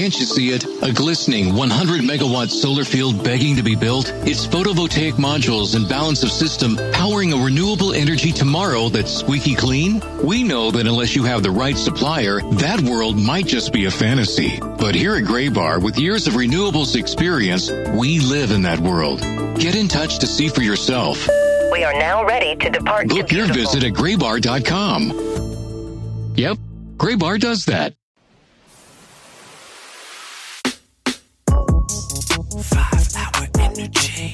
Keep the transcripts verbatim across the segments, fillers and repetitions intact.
Can't you see it? A glistening one hundred megawatt solar field begging to be built? It's photovoltaic modules and balance of system powering a renewable energy tomorrow that's squeaky clean? We know that unless you have the right supplier, that world might just be a fantasy. But here at Graybar, with years of renewables experience, we live in that world. Get in touch to see for yourself. We are now ready to depart. Book your visit at graybar dot com. Yep, Graybar does that. Five hour energy.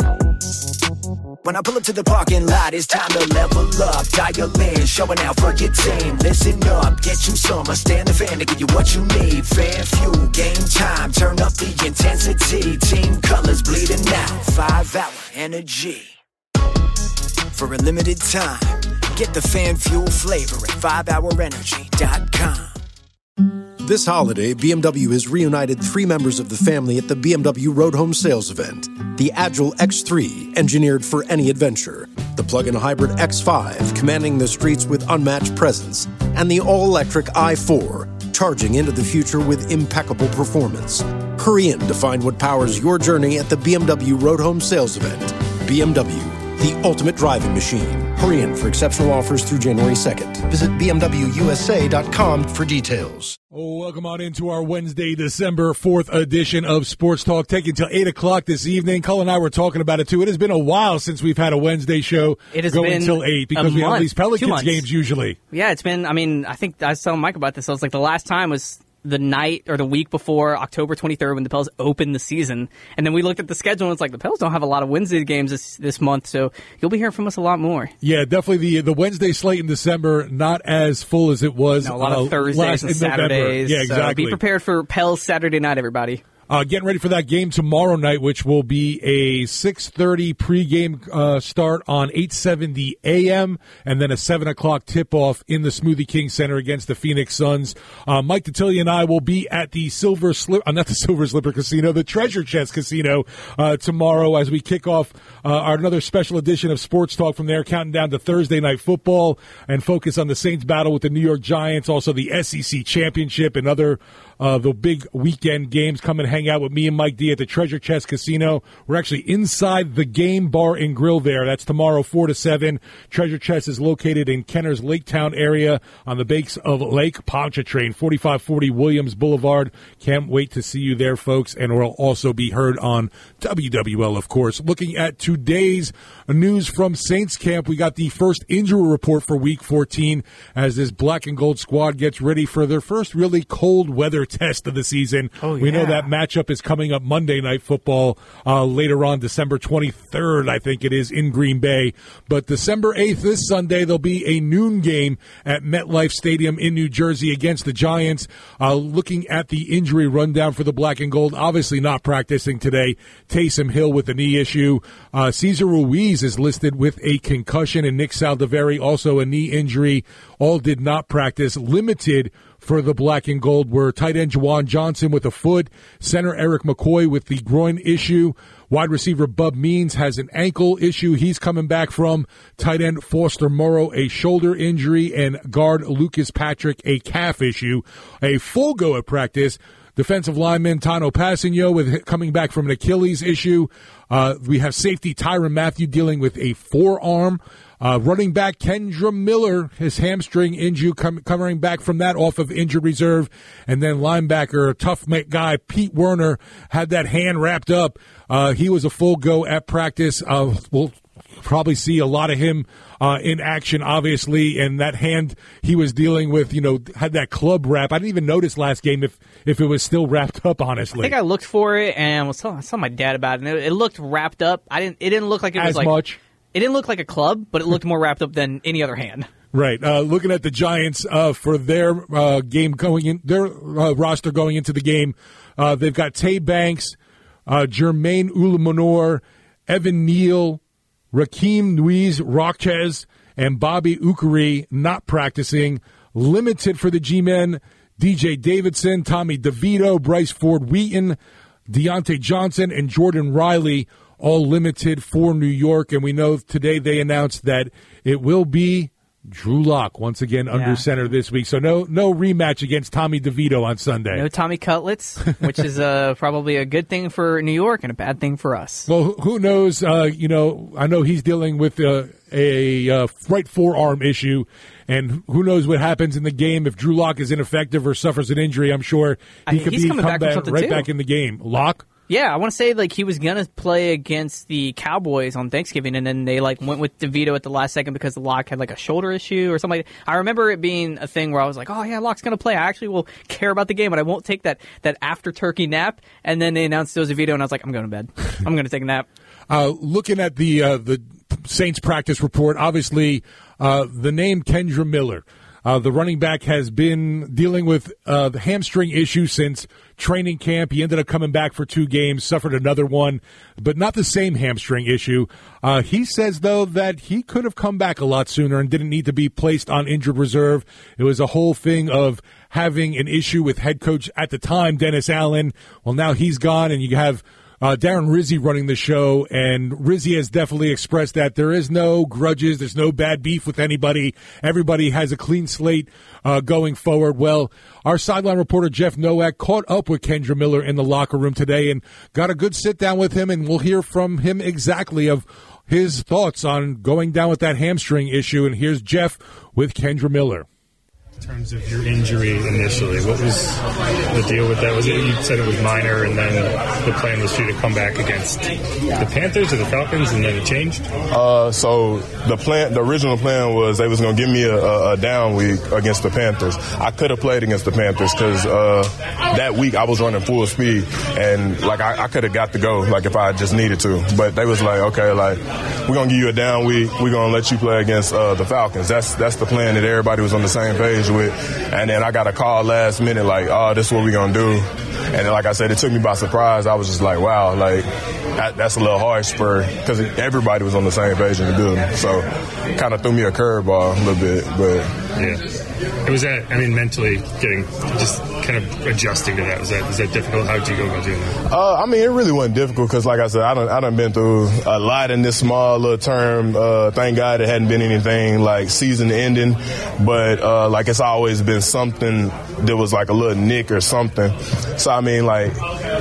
When I pull up to the parking lot, it's time to level up. Dial in, showing out for your team. Listen up, get you some. I stand the fan to give you what you need. Fan fuel, game time, turn up the intensity. Team colors bleeding out. Five hour energy. For a limited time, get the fan fuel flavor at five hour energy dot com. This holiday, B M W has reunited three members of the family at the B M W Road Home Sales Event. The Agile X three, engineered for any adventure. The plug-in hybrid X five, commanding the streets with unmatched presence. And the all-electric i four, charging into the future with impeccable performance. Hurry in to find what powers your journey at the B M W Road Home Sales Event. B M W, the ultimate driving machine. Hurry in for exceptional offers through January second. Visit b m w u s a dot com for details. Oh, welcome on into our Wednesday, December fourth edition of Sports Talk, taking till eight o'clock this evening. Cullen and I were talking about it, too. It has been a while since we've had a Wednesday show it has going been until eight because we month, have these Pelicans games usually. Yeah, it's been, I mean, I think I was telling Mike about this. I was like, the last time was the night or the week before October twenty-third when the Pels opened the season. And then we looked at the schedule and it's like the Pels don't have a lot of Wednesday games this, this month, so you'll be hearing from us a lot more. Yeah, definitely the the Wednesday slate in December, not as full as it was. No, a lot uh, of Thursdays last, and in Saturdays. November. Yeah, exactly. So be prepared for Pels Saturday night, everybody. Uh, getting ready for that game tomorrow night, which will be a six thirty pregame uh, start on eight seventy a.m. and then a seven o'clock tip-off in the Smoothie King Center against the Phoenix Suns. Uh, Mike Detillier and I will be at the Silver Slipper, uh, not the Silver Slipper Casino, the Treasure Chest Casino uh, tomorrow as we kick off uh, our another special edition of Sports Talk from there, counting down to Thursday Night Football and focus on the Saints battle with the New York Giants, also the S E C Championship and other uh, the big weekend games. Come and hang out with me and Mike D at the Treasure Chest Casino. We're actually inside the Game Bar and Grill there. That's tomorrow, four to seven. Treasure Chest is located in Kenner's Lake Town area on the banks of Lake Pontchartrain, forty-five forty Williams Boulevard. Can't wait to see you there, folks. And we'll also be heard on W W L, of course. Looking at today's news from Saints camp, we got the first injury report for Week fourteen as this black and gold squad gets ready for their first really cold weather test of the season. Oh, yeah. We know that matchup is coming up Monday Night Football uh, later on, December twenty-third, I think it is, in Green Bay. But December eighth, this Sunday, there'll be a noon game at MetLife Stadium in New Jersey against the Giants. Uh, looking at the injury rundown for the black and gold, obviously not practicing today. Taysom Hill with a knee issue. Uh, Cesar Ruiz is listed with a concussion, and Nick Saldiveri also a knee injury. All did not practice. Limited for the black and gold were tight end Juwan Johnson with a foot, center Eric McCoy with the groin issue, wide receiver Bub Means has an ankle issue he's coming back from, tight end Foster Moreau a shoulder injury, and guard Lucas Patrick a calf issue. A full go at practice, defensive lineman Tano Passigno with coming back from an Achilles issue. Uh, we have safety Tyrann Mathieu dealing with a forearm. Uh, running back Kendra Miller, his hamstring injury, com- coming back from that off of injured reserve. And then linebacker, tough guy Pete Werner, had that hand wrapped up. Uh, he was a full go at practice. Uh, we'll probably see a lot of him uh, in action, obviously. And that hand he was dealing with, you know, had that club wrap. I didn't even notice last game if, if it was still wrapped up, honestly. I think I looked for it and was telling, I saw my dad about it, and it, it looked wrapped up. I didn't. It didn't look like it was As like much. It didn't look like a club, but it looked more wrapped up than any other hand. Right. Uh, looking at the Giants uh, for their uh, game going in, their uh, roster going into the game, uh, they've got Tay Banks, uh, Jermaine Ulumanor, Evan Neal, Rakeem Nuiz Roches, and Bobby Ukuri not practicing. Limited for the G-men, D J Davidson, Tommy DeVito, Bryce Ford Wheaton, Deontay Johnson, and Jordan Riley, all limited for New York. And we know today they announced that it will be Drew Lock once again Yeah. under center this week. So no no rematch against Tommy DeVito on Sunday. No Tommy Cutlets, which is uh, probably a good thing for New York and a bad thing for us. Well, who knows? Uh, you know, I know he's dealing with uh, a uh, right forearm issue, and who knows what happens in the game if Drew Lock is ineffective or suffers an injury. I'm sure he I- could he's be coming come back from back something right too. back in the game. Lock? Yeah, I want to say like he was gonna play against the Cowboys on Thanksgiving, and then they like went with DeVito at the last second because the Lock had like a shoulder issue or something. Like I remember it being a thing where I was like, "Oh yeah, Lock's gonna play. I actually will care about the game, but I won't take that that after turkey nap." And then they announced it was DeVito, and I was like, "I'm going to bed. I'm going to take a nap." Uh, looking at the uh, the Saints practice report, obviously uh, the name Kendra Miller. Uh, the running back has been dealing with uh, the hamstring issue since training camp. He ended up coming back for two games, suffered another one, but not the same hamstring issue. Uh, he says, though, that he could have come back a lot sooner and didn't need to be placed on injured reserve. It was a whole thing of having an issue with head coach at the time, Dennis Allen. Well, now he's gone, and you have Uh, Darren Rizzi running the show, and Rizzi has definitely expressed that there is no grudges, there's no bad beef with anybody. Everybody has a clean slate uh, going forward. Well, our sideline reporter Jeff Nowak caught up with Kendra Miller in the locker room today and got a good sit down with him, and we'll hear from him exactly of his thoughts on going down with that hamstring issue. And here's Jeff with Kendra Miller. In terms of your injury initially, what was the deal with that? Was it you said it was minor, and then the plan was for you to come back against the Panthers or the Falcons, and then it changed? Uh, so the plan, the original plan was they was gonna give me a, a, a down week against the Panthers. I could have played against the Panthers because uh, that week I was running full speed, and like I, I could have got to go like if I just needed to. But they was like, okay, like we're gonna give you a down week. We're gonna let you play against uh, the Falcons. That's that's the plan that everybody was on the same page with. And then I got a call last minute like, oh, this is what we're going to do. And then, like I said, it took me by surprise. I was just like, wow, like that, that's a little harsh for because everybody was on the same page in the building. So kind of threw me a curveball a little bit. But yeah. It was that, I mean, mentally getting, just kind of adjusting to that. Was that, was that difficult? How did you go about doing that? Uh, I mean, it really wasn't difficult because, like I said, I done, I done been through a lot in this small little term. Uh, thank God it hadn't been anything like season ending. But, uh, like, it's always been something that was like a little nick or something. So, I mean, like,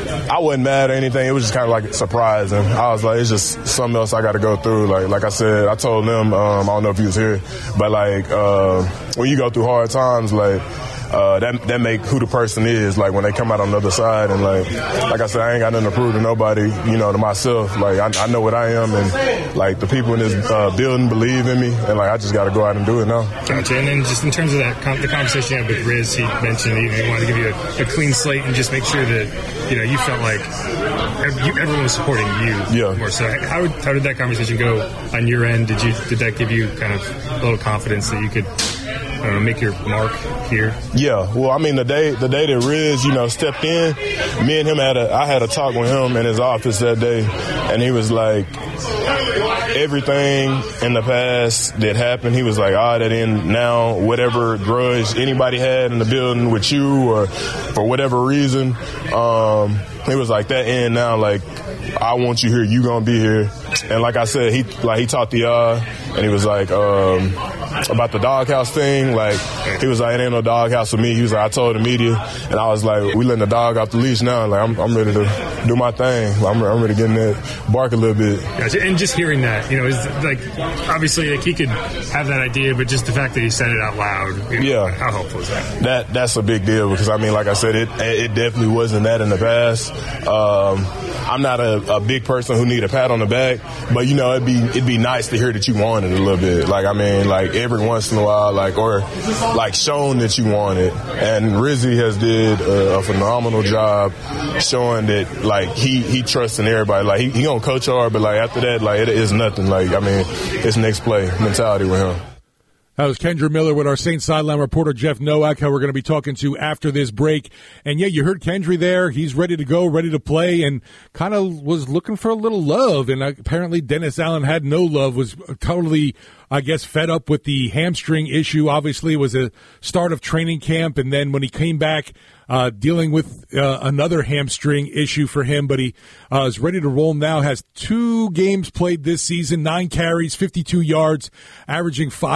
I wasn't mad or anything. It was just kind of like surprising. I was like, it's just something else I got to go through. Like, like I said, I told them, um, I don't know if he was here, but like, uh, when you go through hard times, like, uh, that that make who the person is, like, when they come out on the other side. And, like, like I said, I ain't got nothing to prove to nobody, you know, to myself. Like, I, I know what I am, and, like, the people in this uh, building believe in me, and, like, I just got to go out and do it now. Gotcha. And then just in terms of that, the conversation you had with Riz, he mentioned he, he wanted to give you a, a clean slate and just make sure that, you know, you felt like everyone was supporting you yeah. more. So how, how did that conversation go on your end? Did you did that give you kind of a little confidence that you could, I don't know, make your mark here? Yeah, well, I mean, the day the day that Riz, you know, stepped in, me and him had a I had a talk with him in his office that day, and he was like, everything in the past that happened, he was like, ah, that in now, whatever grudge anybody had in the building with you or for whatever reason, um, he was like, that end now, like, I want you here, you gonna be here. And like I said, he like he talked to y'all, and he was like, um, about the doghouse thing, like, he was like, it ain't no doghouse for me. He was like, I told the media, and I was like, we letting the dog off the leash now. Like, I'm, I'm ready to do my thing. I'm, I'm ready to get in that bark a little bit. Gotcha. And just hearing that, you know, is like, obviously, like, he could have that idea, but just the fact that he said it out loud, you know, yeah, how helpful is that? That that's a big deal because I mean, like I said, it it definitely wasn't that in the past. Um, I'm not a, a big person who need a pat on the back, but you know, it'd be it'd be nice to hear that you want it a little bit. Like, I mean, like every once in a while, like, or like shown that you want it. And Rizzi has did a, a phenomenal job showing that, like, he he trusts in everybody. Like, he, he gonna coach hard, but like after that, like, it is nothing. Like, I mean, it's next play mentality with him. That was Kendra Miller with our Saints sideline reporter Jeff Nowak, who we're going to be talking to after this break. And, yeah, you heard Kendry there. He's ready to go, ready to play, and kind of was looking for a little love. And apparently Dennis Allen had no love, was totally, I guess, fed up with the hamstring issue. Obviously, it was a start of training camp, and then when he came back, uh, dealing with uh, another hamstring issue for him, but he uh, is ready to roll now, has two games played this season, nine carries, fifty-two yards, averaging five point eight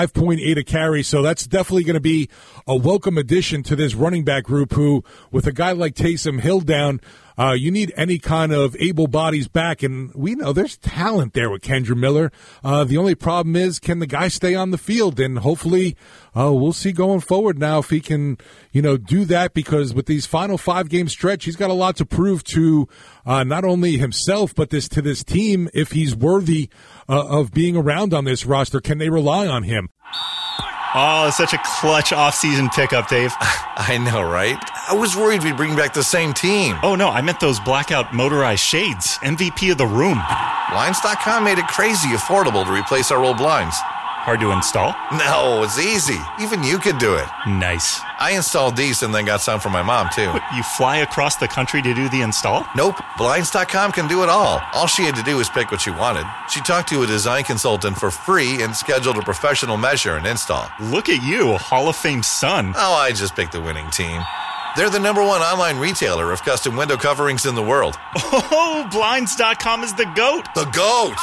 eight a carry. So that's definitely going to be a welcome addition to this running back group who, with a guy like Taysom Hill down, Uh, you need any kind of able bodies back, and we know there's talent there with Kendre Miller. Uh, the only problem is, can the guy stay on the field? And hopefully, uh, we'll see going forward now if he can, you know, do that, because with these final five-game stretch, he's got a lot to prove to uh, not only himself, but this to this team if he's worthy uh, of being around on this roster. Can they rely on him? Oh, it's such a clutch off-season pickup, Dave. I know, right? I was worried we'd bring back the same team. Oh, no, I meant those blackout motorized shades. M V P of the room. Blinds dot com made it crazy affordable to replace our old blinds. Hard to install? No, it's easy. Even you could do it. Nice. I installed these and then got some for my mom, too. What, you fly across the country to do the install? Nope. Blinds dot com can do it all. All she had to do was pick what she wanted. She talked to a design consultant for free and scheduled a professional measure and install. Look at you, Hall of Fame son. Oh, I just picked the winning team. They're the number one online retailer of custom window coverings in the world. Oh, Blinds dot com is the GOAT. The GOAT!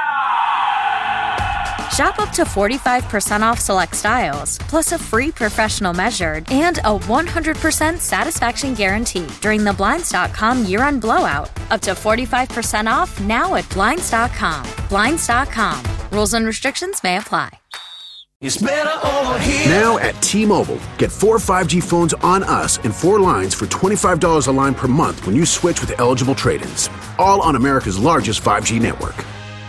Shop up to forty-five percent off select styles, plus a free professional measured and a one hundred percent satisfaction guarantee during the Blinds dot com year-end blowout. Up to forty-five percent off now at Blinds dot com. Blinds dot com. Rules and restrictions may apply. It's better over here. Now at T-Mobile, get four five G phones on us and four lines for twenty-five dollars a line per month when you switch with eligible trade-ins. All on America's largest five G network.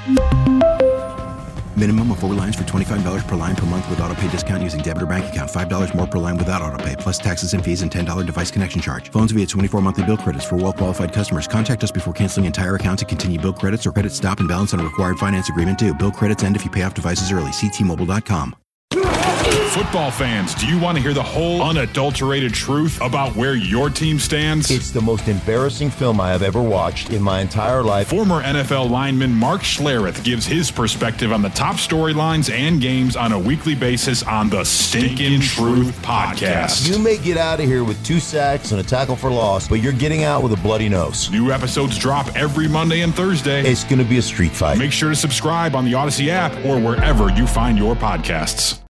Minimum of four lines for twenty-five dollars per line per month with autopay discount using debit or bank account. five dollars more per line without autopay, plus taxes and fees and ten dollars device connection charge. Phones via twenty-four monthly bill credits for well-qualified customers. Contact us before canceling entire account to continue bill credits or credit stop and balance on a required finance agreement due. Bill credits end if you pay off devices early. See T Mobile dot com. Football fans, do you want to hear the whole unadulterated truth about where your team stands? It's the most embarrassing film I have ever watched in my entire life. Former N F L lineman Mark Schlereth gives his perspective on the top storylines and games on a weekly basis on the Stinkin' Truth Podcast. You may get out of here with two sacks and a tackle for loss, but you're getting out with a bloody nose. New episodes drop every Monday and Thursday. It's going to be a street fight. Make sure to subscribe on the Odyssey app or wherever you find your podcasts.